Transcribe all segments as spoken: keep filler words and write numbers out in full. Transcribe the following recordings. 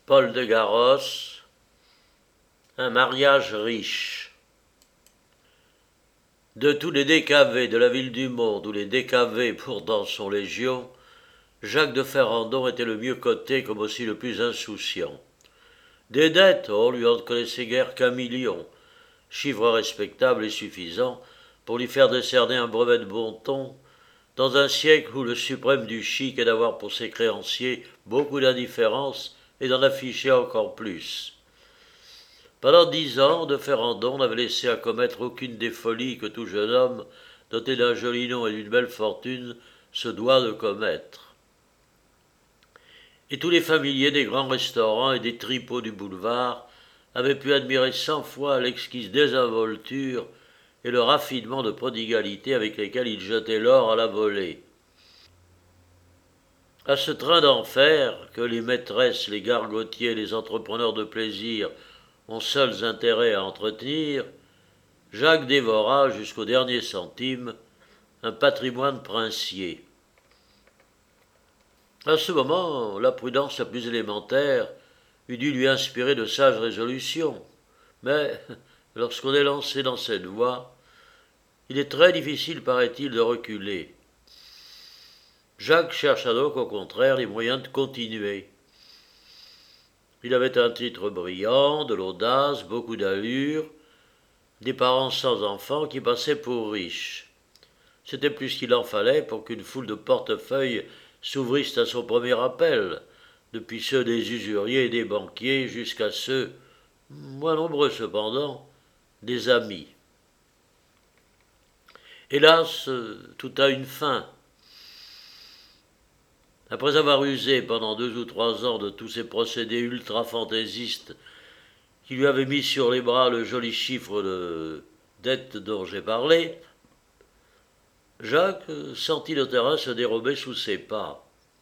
Paul de Garros, un mariage riche. De tous les décavés de la ville du monde, où les décavés pourtant sont légion, Jacques de Ferrandon était le mieux coté comme aussi le plus insouciant. Des dettes, on lui en connaissait guère qu'un million, chiffre respectable et suffisant pour lui faire décerner un brevet de bon ton, dans un siècle où le suprême du chic est d'avoir pour ses créanciers beaucoup d'indifférence et d'en afficher encore plus. Pendant dix ans, de Ferrandon n'avait laissé à commettre aucune des folies que tout jeune homme, doté d'un joli nom et d'une belle fortune, se doit de commettre. Et tous les familiers des grands restaurants et des tripots du boulevard avaient pu admirer cent fois l'exquise désinvolture et le raffinement de prodigalité avec lesquels il jetait l'or à la volée. À ce train d'enfer que les maîtresses, les gargotiers, les entrepreneurs de plaisir ont seuls intérêt à entretenir, Jacques dévora jusqu'au dernier centime un patrimoine princier. À ce moment, la prudence la plus élémentaire eût dû lui inspirer de sages résolutions, mais lorsqu'on est lancé dans cette voie, il est très difficile, paraît-il, de reculer. Jacques chercha donc au contraire les moyens de continuer. Il avait un titre brillant, de l'audace, beaucoup d'allure, des parents sans enfants qui passaient pour riches. C'était plus qu'il en fallait pour qu'une foule de portefeuilles s'ouvrissent à son premier appel, depuis ceux des usuriers et des banquiers jusqu'à ceux, moins nombreux cependant, des amis. Hélas, tout a une fin. Après avoir usé pendant deux ou trois ans de tous ces procédés ultra-fantaisistes qui lui avaient mis sur les bras le joli chiffre de dette dont j'ai parlé, Jacques sentit le terrain se dérober sous ses pas.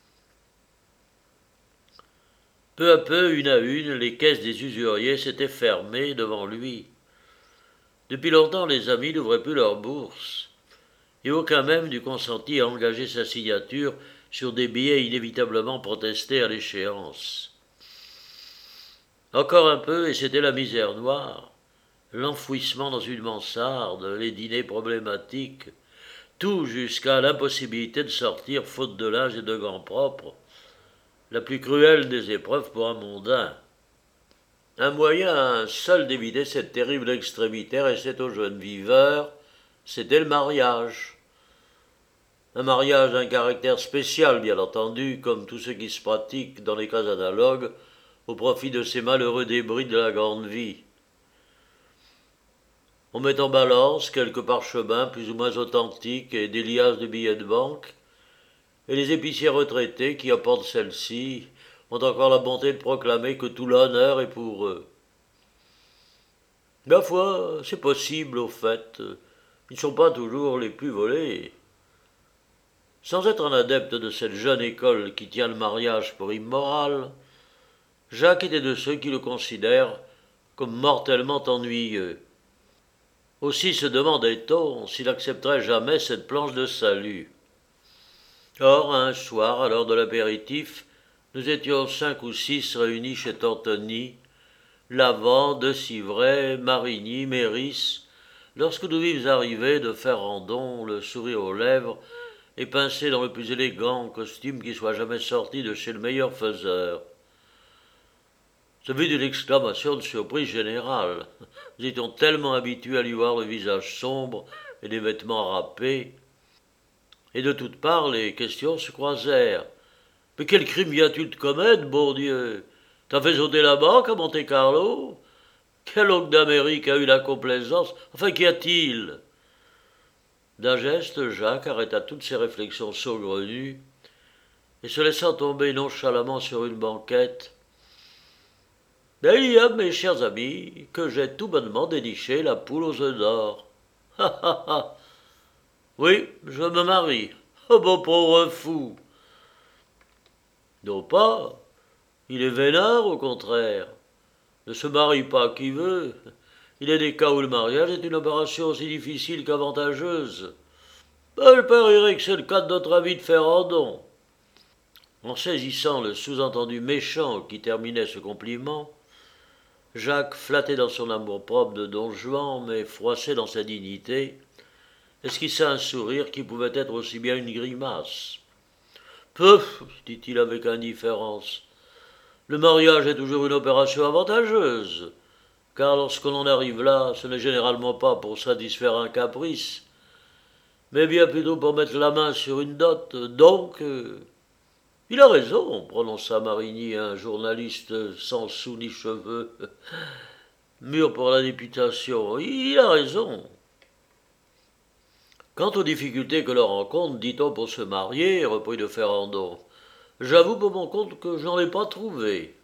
Peu à peu, une à une, les caisses des usuriers s'étaient fermées devant lui. Depuis longtemps, les amis n'ouvraient plus leurs bourses, et aucun même n'eût consenti à engager sa signature sur des billets inévitablement protestés à l'échéance. Encore un peu, et c'était la misère noire, l'enfouissement dans une mansarde, les dîners problématiques, tout jusqu'à l'impossibilité de sortir faute de linge et de gants propres, la plus cruelle des épreuves pour un mondain. Un moyen seul d'éviter cette terrible extrémité restait aux jeunes viveurs, c'était le mariage. Un mariage d'un caractère spécial, bien entendu, comme tout ce qui se pratique dans les cas analogues, au profit de ces malheureux débris de la grande vie. On met en balance quelques parchemins plus ou moins authentiques et des liasses de billets de banque, et les épiciers retraités qui apportent celles-ci ont encore la bonté de proclamer que tout l'honneur est pour eux. Ma foi, c'est possible, au fait, ils ne sont pas toujours les plus volés. Sans être un adepte de cette jeune école qui tient le mariage pour immoral, Jacques était de ceux qui le considèrent comme mortellement ennuyeux. Aussi se demandait-on s'il accepterait jamais cette planche de salut. Or, un soir, à l'heure de l'apéritif, nous étions cinq ou six réunis chez Tortoni, Lavant, De Civray, Marigny, Méris, lorsque nous vîmes arriver de Ferrandon, le sourire aux lèvres, et pincé dans le plus élégant costume qui soit jamais sorti de chez le meilleur faiseur. Ce fut une exclamation de surprise générale. Nous étions tellement habitués à lui voir le visage sombre et les vêtements râpés. Et de toutes parts, les questions se croisèrent. « Mais quel crime viens-tu de commettre, bon Dieu? T'as fait sauter la banque à Monte-Carlo? Quel oncle d'Amérique a eu la complaisance? Enfin, qu'y a-t-il » D'un geste, Jacques arrêta toutes ses réflexions saugrenues et se laissant tomber nonchalamment sur une banquette. « Il y a, mes chers amis, que j'ai tout bonnement déniché la poule aux œufs d'or. Ha ha ha. Oui, je me marie. Oh bon pauvre fou. Non pas. Il est vénard, au contraire. Ne se marie pas qui veut. Il y a des cas où le mariage est une opération aussi difficile qu'avantageuse. Ben, je parierais que c'est le cas de notre ami de Ferrandon. En saisissant le sous-entendu méchant qui terminait ce compliment, Jacques, flatté dans son amour-propre de Don Juan, mais froissé dans sa dignité, esquissa un sourire qui pouvait être aussi bien une grimace. « Peu, dit-il avec indifférence, le mariage est toujours une opération avantageuse, car lorsqu'on en arrive là, ce n'est généralement pas pour satisfaire un caprice, mais bien plutôt pour mettre la main sur une dot, donc... Euh, il a raison, prononça Marigny, un journaliste sans sou ni cheveux, mûr pour la députation. Il a raison. Quant aux difficultés que l'on rencontre, dit-on, pour se marier, reprit de Ferrandon, j'avoue pour mon compte que je n'en ai pas trouvé.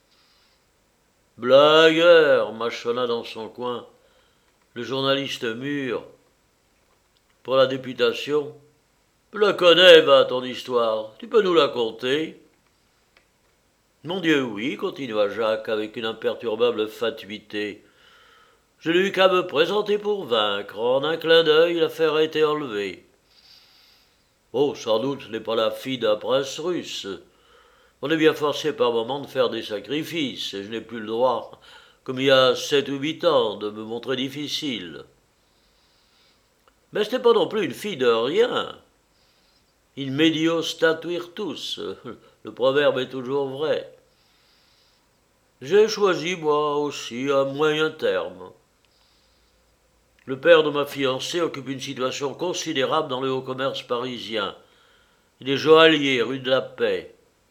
Blagueur, mâchonna dans son coin le journaliste mûr. Pour la députation, je la connais, va, ton histoire. Tu peux nous la conter? Mon Dieu, oui, continua Jacques avec une imperturbable fatuité. Je n'ai eu qu'à me présenter pour vaincre. En un clin d'œil, l'affaire a été enlevée. Oh, sans doute, ce n'est pas la fille d'un prince russe. On est bien forcé par moments de faire des sacrifices, et je n'ai plus le droit, comme il y a sept ou huit ans, de me montrer difficile. Mais ce n'est pas non plus une fille de rien. In medio statuirtus, le proverbe est toujours vrai. J'ai choisi, moi aussi, un moyen terme. Le père de ma fiancée occupe une situation considérable dans le haut commerce parisien. Il est joaillier, rue de la Paix.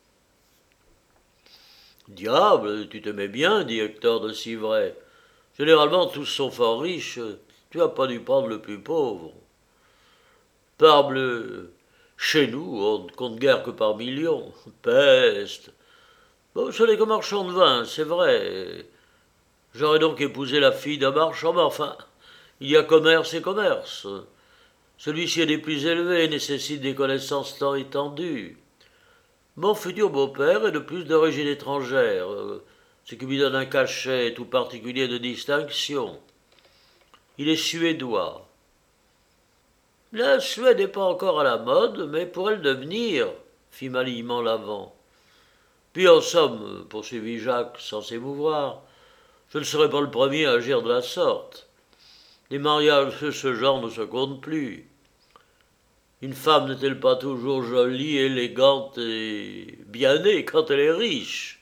Diable, tu t'aimais bien, dit Hector de Civray. Généralement, tous sont fort riches. Tu n'as pas dû prendre le plus pauvre. Parbleu, chez nous, on ne compte guère que par millions. Peste. Bon, ce n'est que marchand de vin, c'est vrai. J'aurais donc épousé la fille d'un marchand, mais enfin, il y a commerce et commerce. Celui-ci est des plus élevés et nécessite des connaissances tant étendues. Mon futur beau-père est de plus d'origine étrangère, ce qui lui donne un cachet tout particulier de distinction. Il est suédois. La Suède n'est pas encore à la mode, mais pourrait le devenir, fit malignement l'avant. Puis en somme, poursuivit Jacques sans s'émouvoir, je ne serai pas le premier à agir de la sorte. Les mariages de ce genre ne se comptent plus. Une femme n'est-elle pas toujours jolie, élégante et bien née quand elle est riche?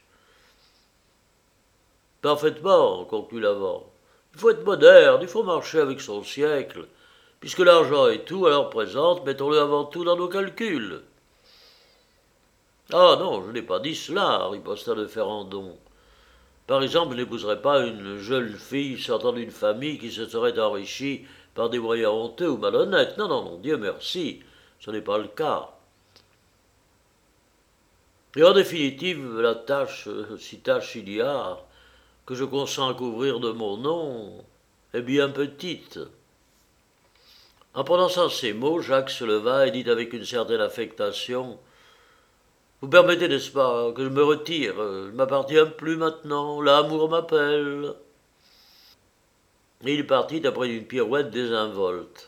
Parfaitement, conclut l'avant. Il faut être moderne, il faut marcher avec son siècle. Puisque l'argent est tout, alors présente, mettons-le avant tout dans nos calculs. Ah non, je n'ai pas dit cela, riposta de Ferrandon. Par exemple, je n'épouserais pas une jeune fille sortant d'une famille qui se serait enrichie par des moyens honteux ou malhonnêtes. Non, non, non, Dieu merci, ce n'est pas le cas. Et en définitive, la tâche, si tâche il y a, que je consens à couvrir de mon nom, est bien petite. En prononçant ces mots, Jacques se leva et dit avec une certaine affectation « Vous permettez, n'est-ce pas, que je me retire? Je ne m'appartiens plus maintenant, l'amour m'appelle. » Et il partit après une pirouette désinvolte.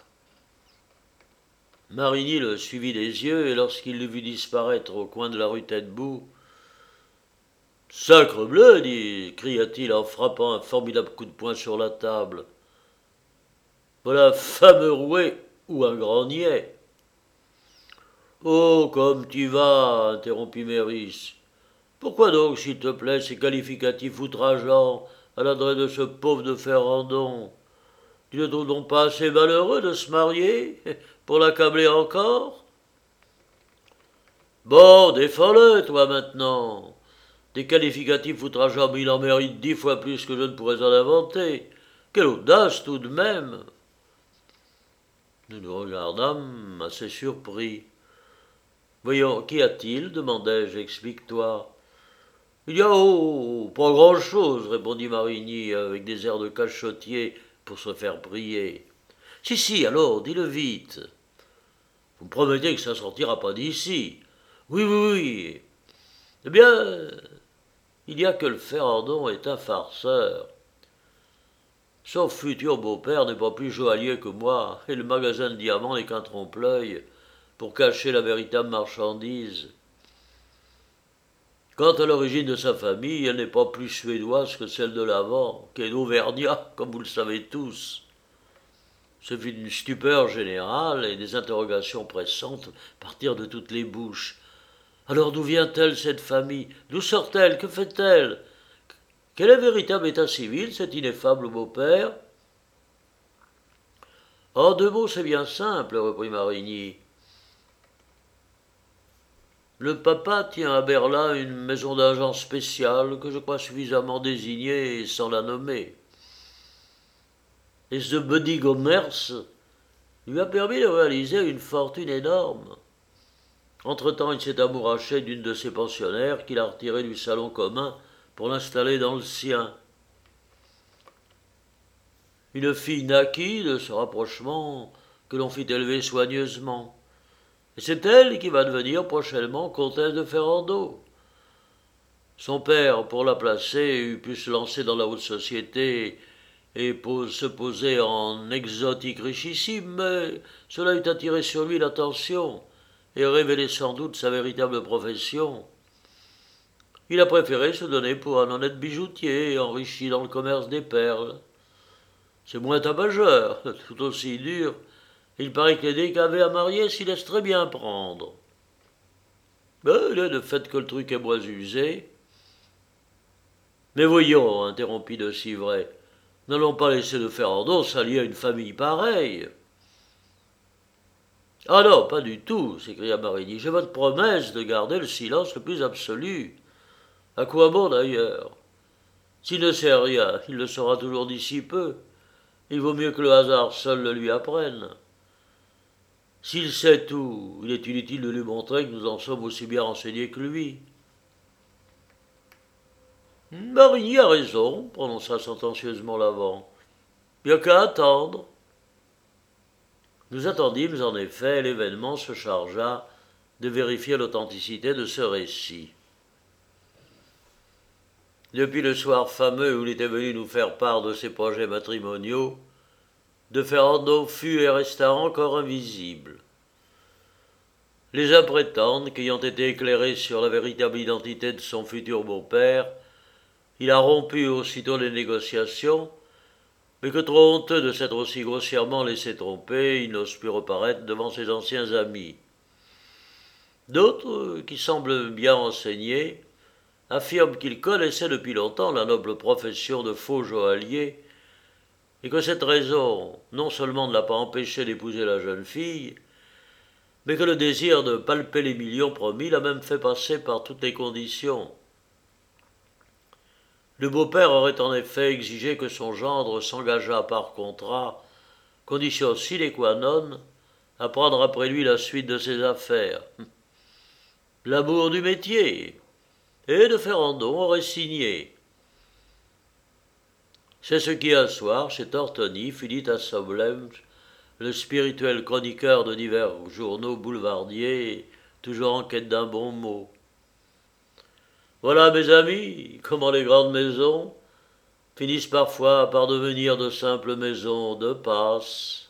Marigny le suivit des yeux, et lorsqu'il le vit disparaître au coin de la rue Taitbout, « Sacrebleu, dit, cria-t-il en frappant un formidable coup de poing sur la table. Voilà un fameux roué ou un grand niais. Oh, comme tu vas, interrompit Méris. Pourquoi donc, s'il te plaît, ces qualificatifs outrageants à l'adresse de ce pauvre de Ferrandon? Tu ne trouves donc pas assez malheureux de se marier pour l'accabler encore? Bon, défends-le, toi, maintenant. Des qualificatifs outrageants, mais il en mérite dix fois plus que je ne pourrais en inventer. Quelle audace, tout de même! Nous nous regardâmes assez surpris. Voyons, qu'y a-t-il? Demandai-je, explique-toi. Il y a, oh, pas grand-chose, répondit Marigny avec des airs de cachottier pour se faire prier. Si, si, alors, dis-le vite. Vous me promettez que ça ne sortira pas d'ici. Oui, oui, oui. Eh bien, il y a que le Ferrandon est un farceur. Son futur beau-père n'est pas plus joaillier que moi, et le magasin de diamants n'est qu'un trompe-l'œil pour cacher la véritable marchandise. Quant à l'origine de sa famille, elle n'est pas plus suédoise que celle de l'avant, qui est d'Auvergnat, comme vous le savez tous. Ce fut une stupeur générale et des interrogations pressantes partirent de toutes les bouches. Alors d'où vient-elle, cette famille? D'où sort-elle? Que fait-elle? Quel est le véritable état civil, cet ineffable beau-père? En deux mots, c'est bien simple, reprit Marigny. Le papa tient à Berlin une maison d'agents spéciale que je crois suffisamment désignée sans la nommer. Et ce Buddy Gommerce lui a permis de réaliser une fortune énorme. Entre-temps, il s'est amouraché d'une de ses pensionnaires qu'il a retirée du salon commun pour l'installer dans le sien. Une fille naquit de ce rapprochement que l'on fit élever soigneusement. Et c'est elle qui va devenir prochainement comtesse de Ferrando. Son père, pour la placer, eût pu se lancer dans la haute société et se poser en exotique richissime, mais cela eût attiré sur lui l'attention et révélé sans doute sa véritable profession. Il a préféré se donner pour un honnête bijoutier, enrichi dans le commerce des perles. C'est moins tabageur, tout aussi dur. Il paraît que les décavés à marier s'y laissent très bien prendre. Mais il est de fait que le truc est moins usé. Mais voyons, interrompit de Civray, n'allons pas laisser de Ferrando s'allier à une famille pareille. Ah non, pas du tout, s'écria Marigny. J'ai votre promesse de garder le silence le plus absolu. À quoi bon d'ailleurs? S'il ne sait rien, il le saura toujours d'ici peu. Il vaut mieux que le hasard seul le lui apprenne. S'il sait tout, il est inutile de lui montrer que nous en sommes aussi bien renseignés que lui. Marigny a raison, prononça sentencieusement l'avant. Il n'y a qu'à attendre. Nous attendîmes en effet, et l'événement se chargea de vérifier l'authenticité de ce récit. Depuis le soir fameux où il était venu nous faire part de ses projets matrimoniaux, de Ferrando fut et resta encore invisible. Les uns prétendent qu'ayant été éclairé sur la véritable identité de son futur beau-père, il a rompu aussitôt les négociations, mais que trop honteux de s'être aussi grossièrement laissé tromper, il n'ose plus reparaître devant ses anciens amis. D'autres, qui semblent bien renseignés, affirment qu'il connaissait depuis longtemps la noble profession de faux joaillier, et que cette raison non seulement ne l'a pas empêché d'épouser la jeune fille, mais que le désir de palper les millions promis l'a même fait passer par toutes les conditions. Le beau-père aurait en effet exigé que son gendre s'engageât par contrat, condition sine qua non, à prendre après lui la suite de ses affaires. L'amour du métier, et de Ferrando aurait signé. C'est ce qui, un soir, chez Tortoni, fit dit à Soblemch, le spirituel chroniqueur de divers journaux boulevardiers, toujours en quête d'un bon mot. Voilà, mes amis, comment les grandes maisons finissent parfois par devenir de simples maisons de passe.